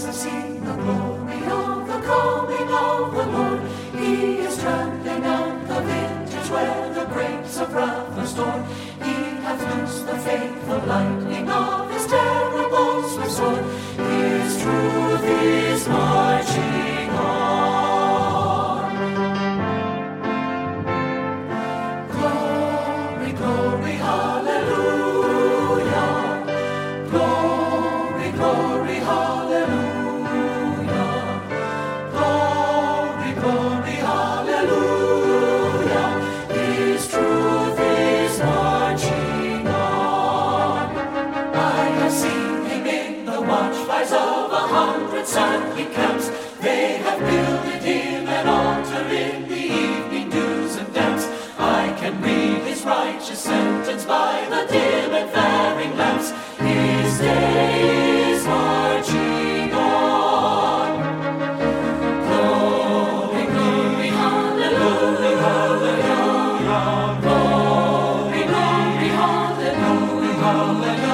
eyes have seen the glory of the coming of the Lord. He is trampling out the vintage where the grapes of wrath are stored. He hath loosed the faithful lightning of his terrible swift sword. His truth is marching on. Glory, glory, hallelujah. Glory, glory, hallelujah. Glory, glory, hallelujah. His truth is marching on. I have seen him in the watchfires of 100 saintly camps. They have builded him an altar in the evening dews and damps. I can read his righteous sentence by the dim and flaring lamps. His day is marching on. Glory, glory, hallelujah, hallelujah. Glory, glory, hallelujah, hallelujah.